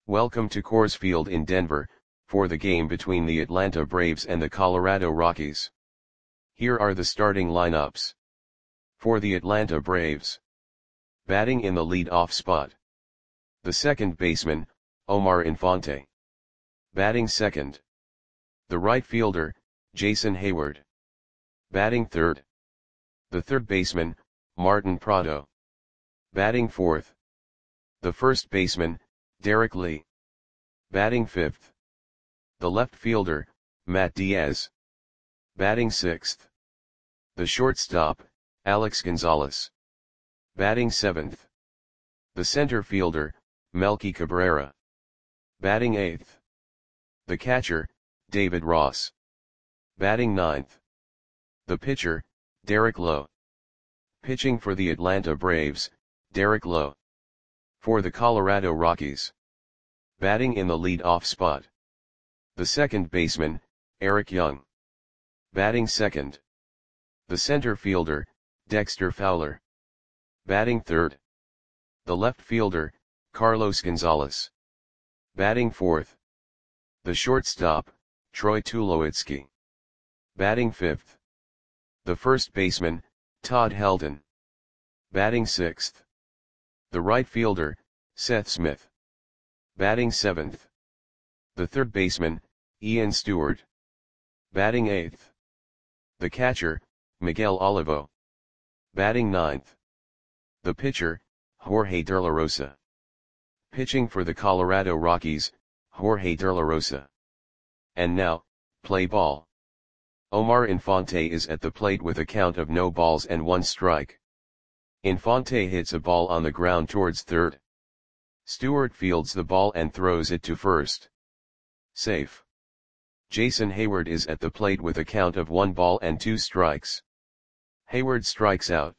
Welcome to Coors Field in Denver, for the game between the Atlanta Braves and the Colorado Rockies. Here are the starting lineups. For the Atlanta Braves. Batting in the lead-off spot. The second baseman, Omar Infante. Batting second. The right fielder, Jason Heyward. Batting third. The third baseman, Martin Prado. Batting fourth. The first baseman, Derek Lee. Batting fifth. The left fielder, Matt Diaz. Batting sixth. The shortstop, Alex Gonzalez. Batting seventh. The center fielder, Melky Cabrera. Batting eighth. The catcher, David Ross. Batting ninth. The pitcher, Derek Lowe. Pitching for the Atlanta Braves, Derek Lowe. For the Colorado Rockies. Batting in the lead-off spot. The second baseman, Eric Young. Batting second. The center fielder, Dexter Fowler. Batting third. The left fielder, Carlos Gonzalez. Batting fourth. The shortstop, Troy Tulowitzki. Batting fifth. The first baseman, Todd Helton. Batting sixth. The right fielder, Seth Smith. Batting seventh. The third baseman, Ian Stewart. Batting eighth. The catcher, Miguel Olivo. Batting ninth. The pitcher, Jorge De La Rosa. Pitching for the Colorado Rockies, Jorge De La Rosa. And now, play ball. Omar Infante is at the plate with a count of no balls and one strike. Infante hits a ball on the ground towards third. Stewart fields the ball and throws it to first. Safe. Jason Heyward is at the plate with a count of 1 ball and 2 strikes. Heyward strikes out.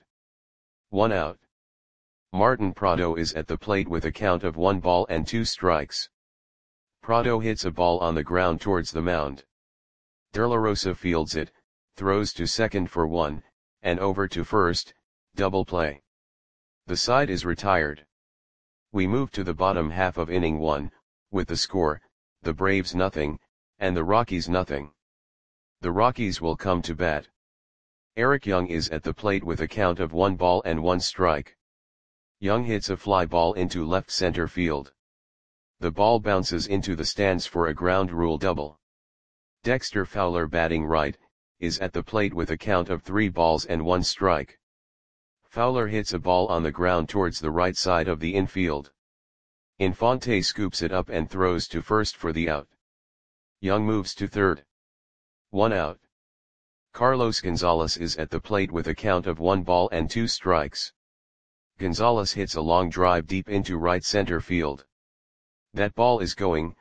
1 out. Martin Prado is at the plate with a count of 1 ball and 2 strikes. Prado hits a ball on the ground towards the mound. De La Rosa fields it, throws to second for 1, and over to first, double play. The side is retired. We move to the bottom half of inning 1, with the score, the Braves nothing, and the Rockies nothing. The Rockies will come to bat. Eric Young is at the plate with a count of 1 ball and 1 strike. Young hits a fly ball into left center field. The ball bounces into the stands for a ground rule double. Dexter Fowler, batting right, is at the plate with a count of 3 balls and 1 strike. Fowler hits a ball on the ground towards the right side of the infield. Infante scoops it up and throws to first for the out. Young moves to third. 1 out. Carlos Gonzalez is at the plate with a count of 1 ball and 2 strikes. Gonzalez hits a long drive deep into right center field. That ball is gone.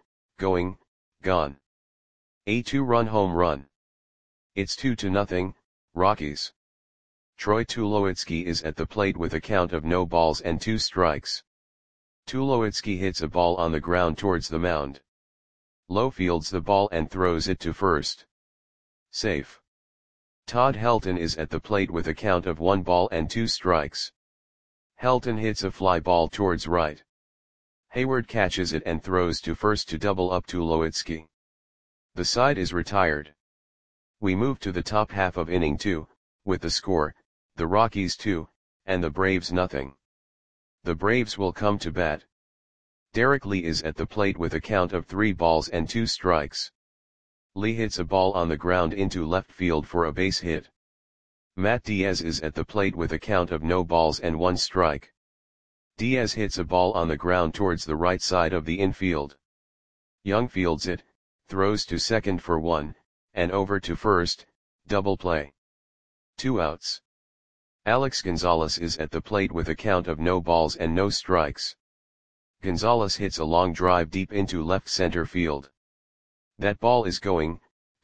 A 2-run home run. It's 2-0, Rockies. Troy Tulowitzki is at the plate with a count of no balls and 2 strikes. Tulowitzki hits a ball on the ground towards the mound. Lowe fields the ball and throws it to first. Safe. Todd Helton is at the plate with a count of 1 ball and 2 strikes. Helton hits a fly ball towards right. Heyward catches it and throws to first to double up Tulowitzki. The side is retired. We move to the top half of inning 2, with the score, the Rockies 2, and the Braves nothing. The Braves will come to bat. Derek Lee is at the plate with a count of 3 balls and 2 strikes. Lee hits a ball on the ground into left field for a base hit. Matt Diaz is at the plate with a count of no balls and 1 strike. Diaz hits a ball on the ground towards the right side of the infield. Young fields it, throws to second for 1, and over to first, double play. 2 outs. Alex Gonzalez is at the plate with a count of no balls and no strikes. Gonzalez hits a long drive deep into left center field. That ball is gone.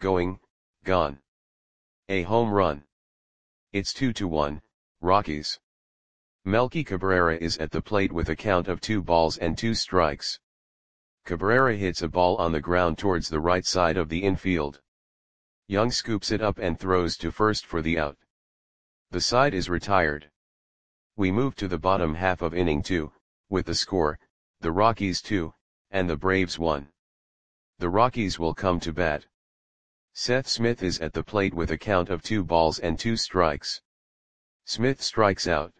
A home run. It's 2-1, Rockies. Melky Cabrera is at the plate with a count of 2 balls and 2 strikes. Cabrera hits a ball on the ground towards the right side of the infield. Young scoops it up and throws to first for the out. The side is retired. We move to the bottom half of inning 2, with the score, the Rockies 2, and the Braves 1. The Rockies will come to bat. Seth Smith is at the plate with a count of 2 balls and 2 strikes. Smith strikes out.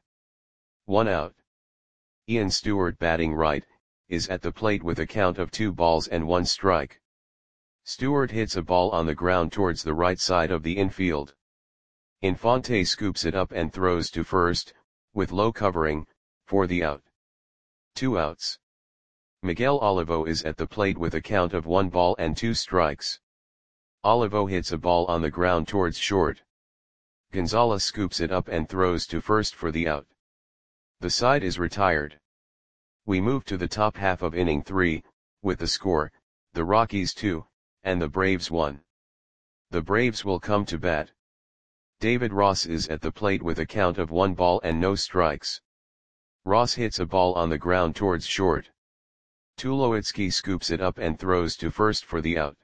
1 out. Ian Stewart, batting right, is at the plate with a count of 2 balls and 1 strike. Stewart hits a ball on the ground towards the right side of the infield. Infante scoops it up and throws to first, with low covering, for the out. 2 outs. Miguel Olivo is at the plate with a count of 1 ball and 2 strikes. Olivo hits a ball on the ground towards short. Gonzalez scoops it up and throws to first for the out. The side is retired. We move to the top half of inning 3, with the score, the Rockies 2, and the Braves 1. The Braves will come to bat. David Ross is at the plate with a count of 1 ball and no strikes. Ross hits a ball on the ground towards short. Tulowitzki scoops it up and throws to first for the out.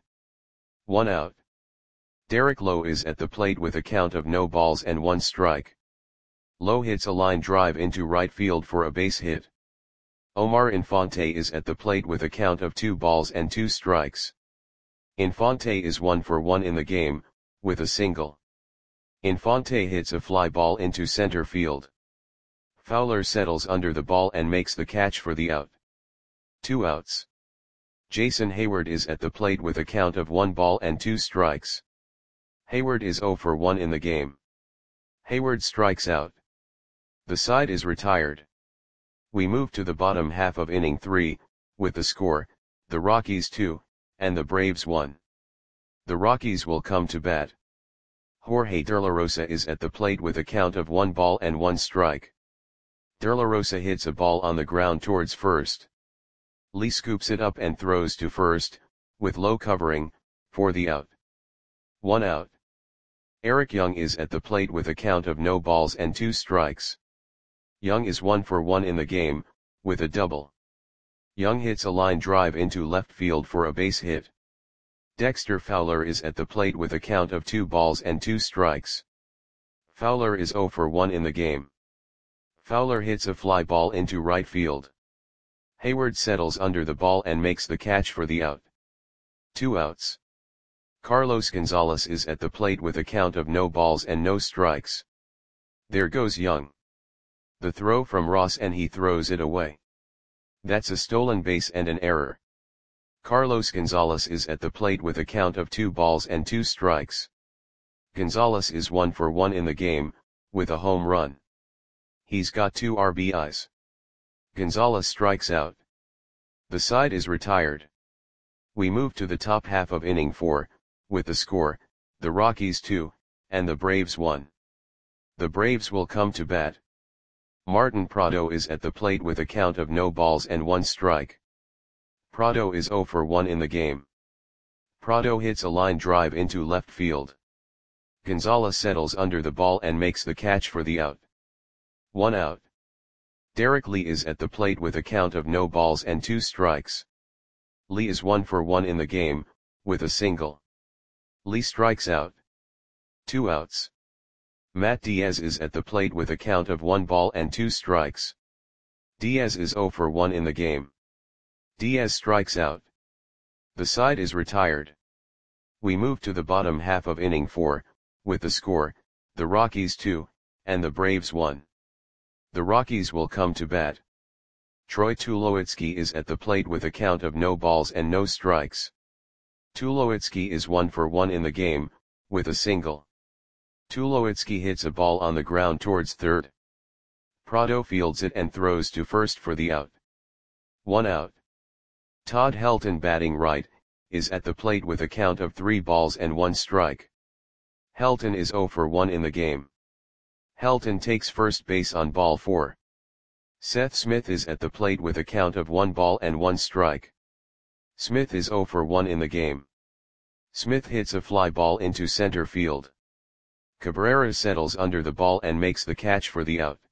1 out. Derek Lowe is at the plate with a count of no balls and 1 strike. Lowe hits a line drive into right field for a base hit. Omar Infante is at the plate with a count of 2 balls and 2 strikes. Infante is 1 for 1 in the game, with a single. Infante hits a fly ball into center field. Fowler settles under the ball and makes the catch for the out. 2 outs. Jason Hayward is at the plate with a count of 1 ball and 2 strikes. Hayward is 0 for 1 in the game. Hayward strikes out. The side is retired. We move to the bottom half of inning 3, with the score, the Rockies 2, and the Braves 1. The Rockies will come to bat. Jorge De La Rosa is at the plate with a count of 1 ball and 1 strike. De La Rosa hits a ball on the ground towards first. Lee scoops it up and throws to first, with low covering, for the out. 1 out. Eric Young is at the plate with a count of no balls and 2 strikes. Young is 1 for 1 in the game, with a double. Young hits a line drive into left field for a base hit. Dexter Fowler is at the plate with a count of 2 balls and 2 strikes. Fowler is 0 for 1 in the game. Fowler hits a fly ball into right field. Hayward settles under the ball and makes the catch for the out. 2 outs. Carlos Gonzalez is at the plate with a count of no balls and no strikes. There goes Young. The throw from Ross and he throws it away. That's a stolen base and an error. Carlos Gonzalez is at the plate with a count of 2 balls and 2 strikes. Gonzalez is 1 for 1 in the game, with a home run. He's got 2 RBIs. Gonzalez strikes out. The side is retired. We move to the top half of inning 4, with the score, the Rockies 2, and the Braves 1. The Braves will come to bat. Martin Prado is at the plate with a count of no balls and 1 strike. Prado is 0 for 1 in the game. Prado hits a line drive into left field. Gonzalez settles under the ball and makes the catch for the out. 1 out. Derek Lee is at the plate with a count of no balls and 2 strikes. Lee is 1 for 1 in the game, with a single. Lee strikes out. 2 outs. Matt Diaz is at the plate with a count of 1 ball and 2 strikes. Diaz is 0 for 1 in the game. Diaz strikes out. The side is retired. We move to the bottom half of inning 4, with the score, the Rockies 2, and the Braves 1. The Rockies will come to bat. Troy Tulowitzki is at the plate with a count of no balls and no strikes. Tulowitzki is 1 for 1 in the game, with a single. Tulowitzki hits a ball on the ground towards third. Prado fields it and throws to first for the out. 1 out. Todd Helton, batting right, is at the plate with a count of 3 balls and 1 strike. Helton is 0 for 1 in the game. Helton takes first base on ball 4. Seth Smith is at the plate with a count of 1 ball and 1 strike. Smith is 0 for 1 in the game. Smith hits a fly ball into center field. Cabrera settles under the ball and makes the catch for the out.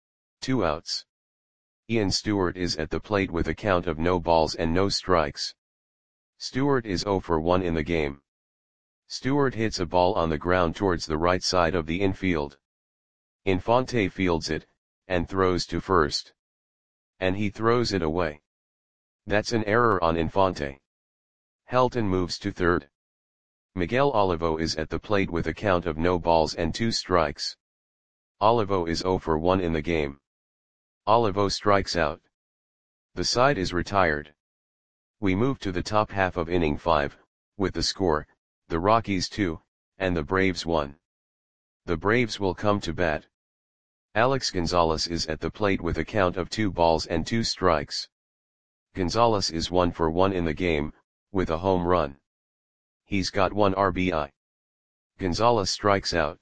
2 outs. Ian Stewart is at the plate with a count of no balls and no strikes. Stewart is 0 for 1 in the game. Stewart hits a ball on the ground towards the right side of the infield. Infante fields it, and throws to first. And he throws it away. That's an error on Infante. Helton moves to third. Miguel Olivo is at the plate with a count of no balls and 2 strikes. Olivo is 0 for 1 in the game. Olivo strikes out. The side is retired. We move to the top half of inning 5, with the score, the Rockies 2, and the Braves 1. The Braves will come to bat. Alex Gonzalez is at the plate with a count of 2 balls and 2 strikes. Gonzalez is 1 for 1 in the game, with a home run. He's got 1 RBI. Gonzalez strikes out.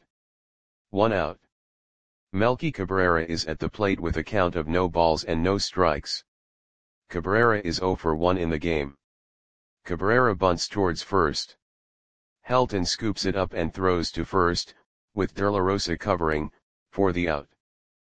1 out. Melky Cabrera is at the plate with a count of no balls and no strikes. Cabrera is 0 for 1 in the game. Cabrera bunts towards first. Helton scoops it up and throws to first, with De La Rosa covering, for the out.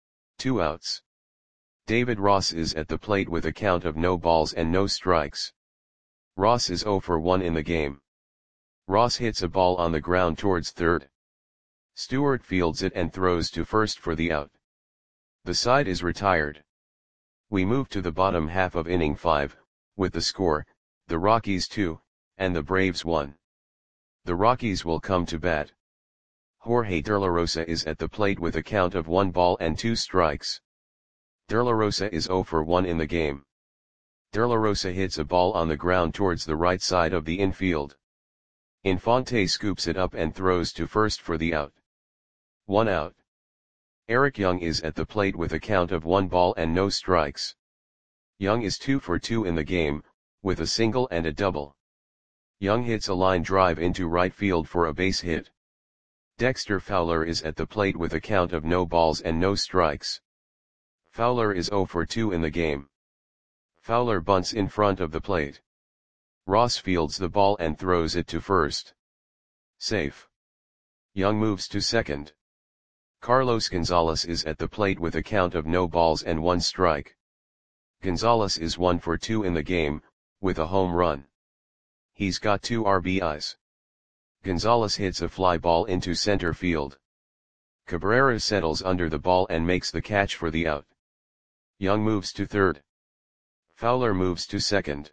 2 outs. David Ross is at the plate with a count of no balls and no strikes. Ross is 0 for 1 in the game. Ross hits a ball on the ground towards third. Stewart fields it and throws to first for the out. The side is retired. We move to the bottom half of inning 5, with the score, the Rockies 2, and the Braves 1. The Rockies will come to bat. Jorge De La Rosa is at the plate with a count of 1 ball and 2 strikes. De La Rosa is 0 for 1 in the game. De La Rosa hits a ball on the ground towards the right side of the infield. Infante scoops it up and throws to first for the out. 1 out. Eric Young is at the plate with a count of 1 ball and no strikes. Young is 2 for 2 in the game, with a single and a double. Young hits a line drive into right field for a base hit. Dexter Fowler is at the plate with a count of no balls and no strikes. Fowler is 0 for 2 in the game. Fowler bunts in front of the plate. Ross fields the ball and throws it to first. Safe. Young moves to second. Carlos Gonzalez is at the plate with a count of no balls and 1 strike. Gonzalez is 1 for 2 in the game, with a home run. He's got 2 RBIs. Gonzalez hits a fly ball into center field. Cabrera settles under the ball and makes the catch for the out. Young moves to third. Fowler moves to second.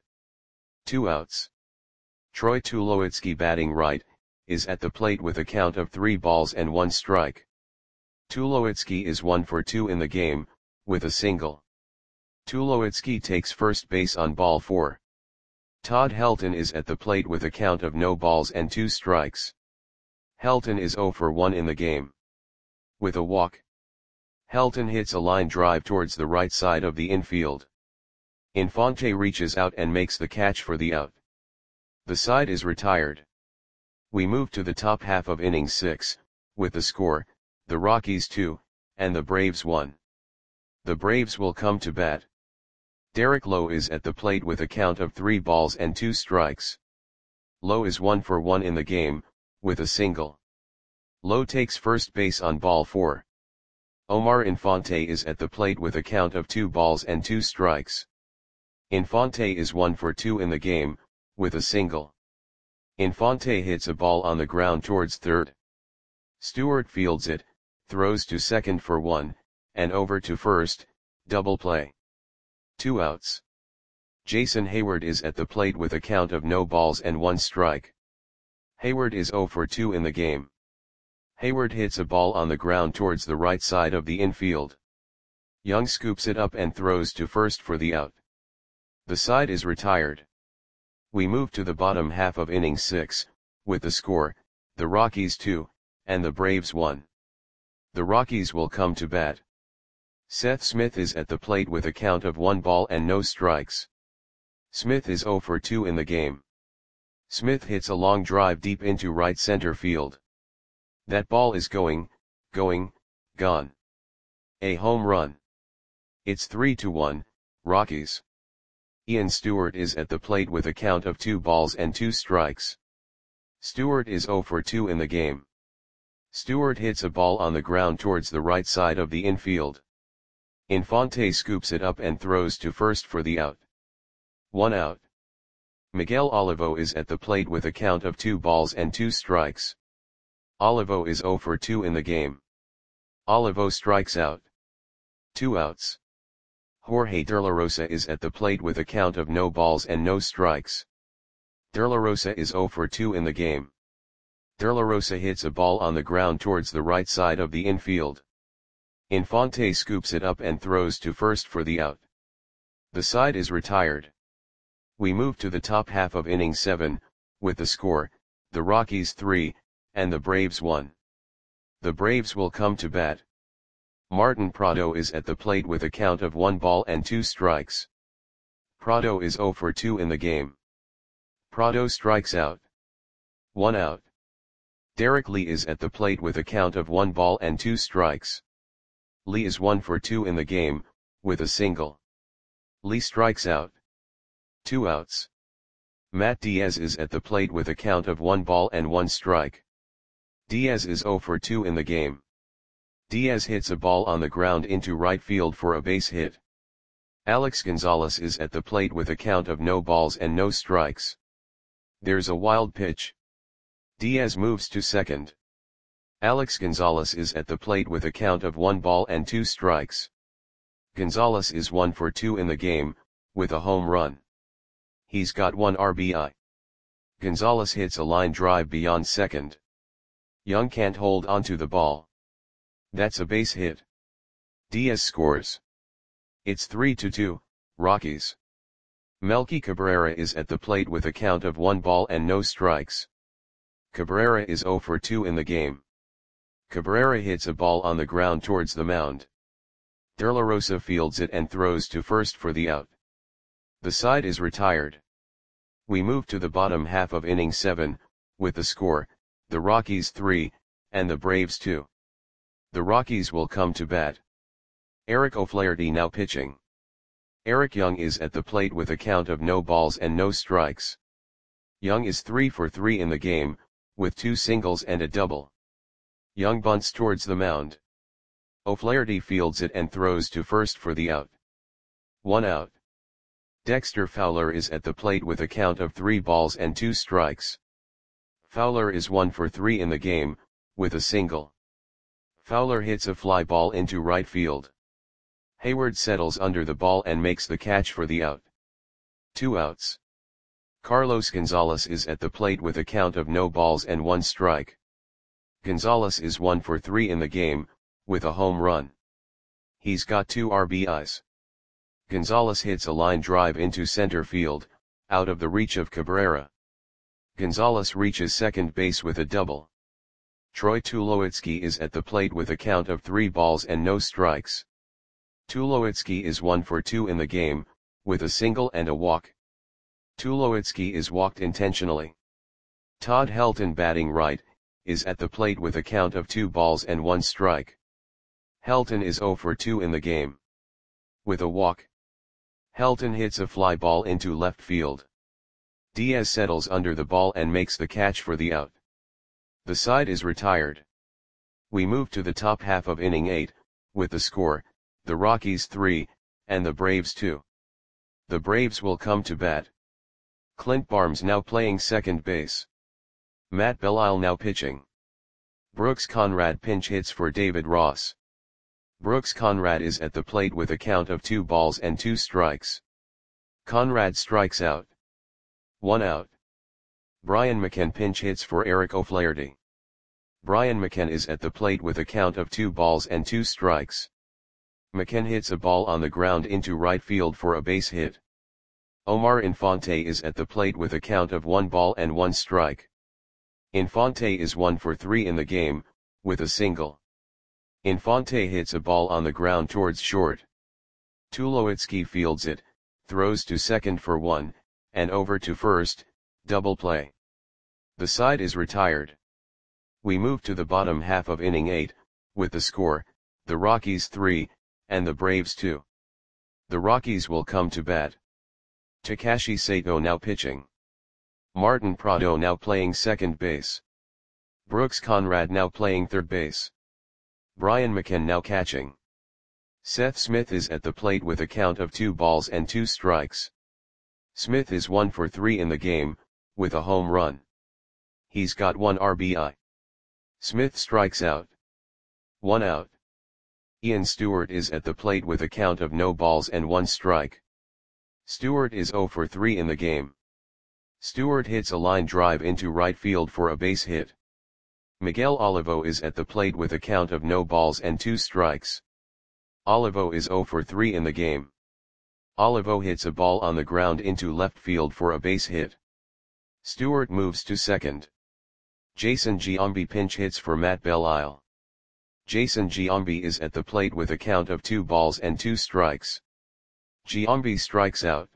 2 outs. Troy Tulowitzki, batting right, is at the plate with a count of 3 balls and 1 strike. Tulowitzki is 1 for 2 in the game, with a single. Tulowitzki takes first base on ball 4. Todd Helton is at the plate with a count of no balls and 2 strikes. Helton is 0 for 1 in the game. With a walk. Helton hits a line drive towards the right side of the infield. Infante reaches out and makes the catch for the out. The side is retired. We move to the top half of inning 6, with the score, the Rockies 2, and the Braves 1. The Braves will come to bat. Derek Lowe is at the plate with a count of 3 balls and 2 strikes. Lowe is 1 for 1 in the game, with a single. Lowe takes first base on ball 4. Omar Infante is at the plate with a count of 2 balls and 2 strikes. Infante is 1 for 2 in the game, with a single. Infante hits a ball on the ground towards third. Stewart fields it, throws to second for 1, and over to first, double play. 2 outs. Jason Hayward is at the plate with a count of no balls and 1 strike. Hayward is 0 for 2 in the game. Hayward hits a ball on the ground towards the right side of the infield. Young scoops it up and throws to first for the out. The side is retired. We move to the bottom half of inning 6, with the score, the Rockies 2, and the Braves 1. The Rockies will come to bat. Seth Smith is at the plate with a count of 1 ball and no strikes. Smith is 0 for 2 in the game. Smith hits a long drive deep into right center field. That ball is gone. A home run. It's 3-1, Rockies. Ian Stewart is at the plate with a count of 2 balls and 2 strikes. Stewart is 0 for 2 in the game. Stewart hits a ball on the ground towards the right side of the infield. Infante scoops it up and throws to first for the out. 1 out. Miguel Olivo is at the plate with a count of 2 balls and 2 strikes. Olivo is 0 for 2 in the game. Olivo strikes out. 2 outs. Jorge De La Rosa is at the plate with a count of no balls and no strikes. De La Rosa is 0 for 2 in the game. De La Rosa hits a ball on the ground towards the right side of the infield. Infante scoops it up and throws to first for the out. The side is retired. We move to the top half of inning 7, with the score, the Rockies 3, and the Braves 1. The Braves will come to bat. Martin Prado is at the plate with a count of 1 ball and 2 strikes. Prado is 0 for 2 in the game. Prado strikes out. 1 out. Derek Lee is at the plate with a count of 1 ball and 2 strikes. Lee is 1 for 2 in the game, with a single. Lee strikes out. 2 outs. Matt Diaz is at the plate with a count of 1 ball and 1 strike. Diaz is 0 for 2 in the game. Diaz hits a ball on the ground into right field for a base hit. Alex Gonzalez is at the plate with a count of no balls and no strikes. There's a wild pitch. Diaz moves to second. Alex Gonzalez is at the plate with a count of 1 ball and 2 strikes. Gonzalez is 1 for 2 in the game, with a home run. He's got 1 RBI. Gonzalez hits a line drive beyond second. Young can't hold onto the ball. That's a base hit. Diaz scores. It's 3-2, Rockies. Melky Cabrera is at the plate with a count of 1 ball and no strikes. Cabrera is 0 for 2 in the game. Cabrera hits a ball on the ground towards the mound. De La Rosa fields it and throws to first for the out. The side is retired. We move to the bottom half of inning 7, with the score, the Rockies 3, and the Braves 2. The Rockies will come to bat. Eric O'Flaherty now pitching. Eric Young is at the plate with a count of no balls and no strikes. Young is 3 for 3 in the game, with 2 singles and a double. Young bunts towards the mound. O'Flaherty fields it and throws to first for the out. 1 out. Dexter Fowler is at the plate with a count of 3 balls and 2 strikes. Fowler is 1 for 3 in the game, with a single. Fowler hits a fly ball into right field. Hayward settles under the ball and makes the catch for the out. 2 outs. Carlos Gonzalez is at the plate with a count of no balls and 1 strike. Gonzalez is 1 for 3 in the game, with a home run. He's got 2 RBIs. Gonzalez hits a line drive into center field, out of the reach of Cabrera. Gonzalez reaches second base with a double. Troy Tulowitzki is at the plate with a count of 3 balls and no strikes. Tulowitzki is 1 for 2 in the game, with a single and a walk. Tulowitzki is walked intentionally. Todd Helton batting right, is at the plate with a count of 2 balls and 1 strike. Helton is 0 for 2 in the game. With a walk. Helton hits a fly ball into left field. Diaz settles under the ball and makes the catch for the out. The side is retired. We move to the top half of inning 8, with the score, the Rockies 3, and the Braves 2. The Braves will come to bat. Clint Barnes now playing second base. Matt Belisle now pitching. Brooks Conrad pinch hits for David Ross. Brooks Conrad is at the plate with a count of 2 balls and 2 strikes. Conrad strikes out. 1 out. Brian McCann pinch hits for Eric O'Flaherty. Brian McCann is at the plate with a count of 2 balls and 2 strikes. McCann hits a ball on the ground into right field for a base hit. Omar Infante is at the plate with a count of 1 ball and 1 strike. Infante is 1 for 3 in the game, with a single. Infante hits a ball on the ground towards short. Tulowitzki fields it, throws to second for 1, and over to first, double play. The side is retired. We move to the bottom half of inning 8, with the score, the Rockies 3, and the Braves 2. The Rockies will come to bat. Takashi Sato now pitching. Martin Prado now playing second base. Brooks Conrad now playing third base. Brian McCann now catching. Seth Smith is at the plate with a count of 2 balls and 2 strikes. Smith is 1 for 3 in the game, with a home run. He's got 1 RBI. Smith strikes out. 1 out. Ian Stewart is at the plate with a count of no balls and 1 strike. Stewart is 0 for 3 in the game. Stewart hits a line drive into right field for a base hit. Miguel Olivo is at the plate with a count of no balls and 2 strikes. Olivo is 0 for 3 in the game. Olivo hits a ball on the ground into left field for a base hit. Stewart moves to second. Jason Giambi pinch hits for Matt Belisle. Jason Giambi is at the plate with a count of 2 balls and 2 strikes. Giambi strikes out.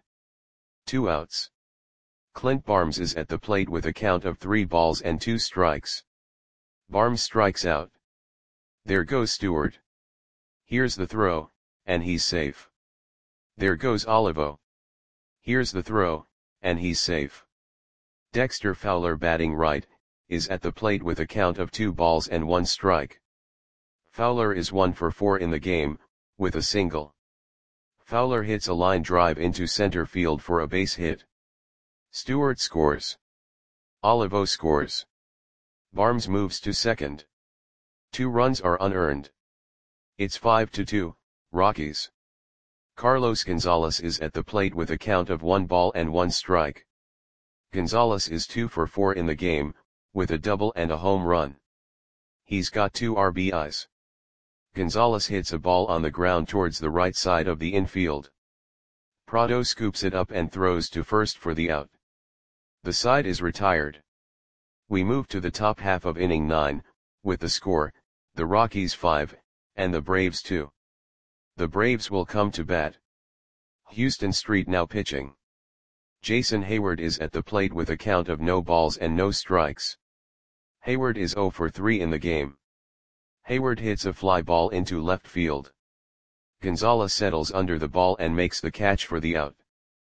2 outs. Clint Barnes is at the plate with a count of 3 balls and 2 strikes. Barnes strikes out. There goes Stewart. Here's the throw, and he's safe. There goes Olivo. Here's the throw, and he's safe. Dexter Fowler, batting right, is at the plate with a count of 2 balls and 1 strike. Fowler is 1 for 4 in the game, with a single. Fowler hits a line drive into center field for a base hit. Stewart scores. Olivo scores. Barnes moves to second. 2 runs are unearned. It's 5-2, Rockies. Carlos Gonzalez is at the plate with a count of 1 ball and 1 strike. Gonzalez is 2 for 4 in the game, with a double and a home run. He's got 2 RBIs. Gonzalez hits a ball on the ground towards the right side of the infield. Prado scoops it up and throws to first for the out. The side is retired. We move to the top half of inning 9, with the score, the Rockies 5, and the Braves 2. The Braves will come to bat. Houston Street now pitching. Jason Heyward is at the plate with a count of no balls and no strikes. Heyward is 0 for 3 in the game. Heyward hits a fly ball into left field. Gonzalez settles under the ball and makes the catch for the out.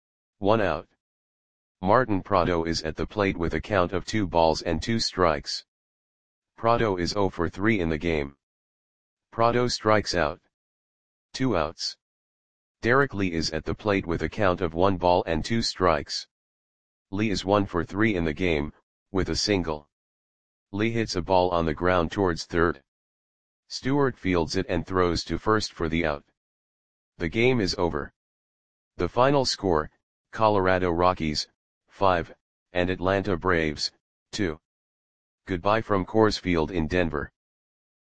1 out. Martin Prado is at the plate with a count of 2 balls and 2 strikes. Prado is 0 for 3 in the game. Prado strikes out. 2 outs. Derek Lee is at the plate with a count of 1 ball and 2 strikes. Lee is 1 for 3 in the game, with a single. Lee hits a ball on the ground towards third. Stewart fields it and throws to first for the out. The game is over. The final score, Colorado Rockies, 5, and Atlanta Braves, 2. Goodbye from Coors Field in Denver.